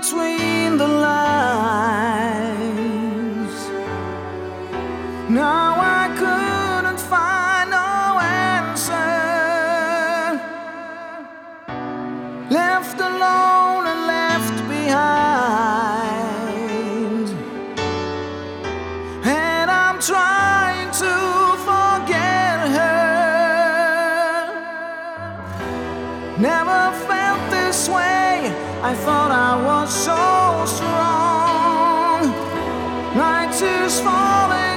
between the lines. Now I couldn't find no answer. Left alone and left behind. And I'm trying to forget her. Never felt this way. I thought I was so strong. Night is falling.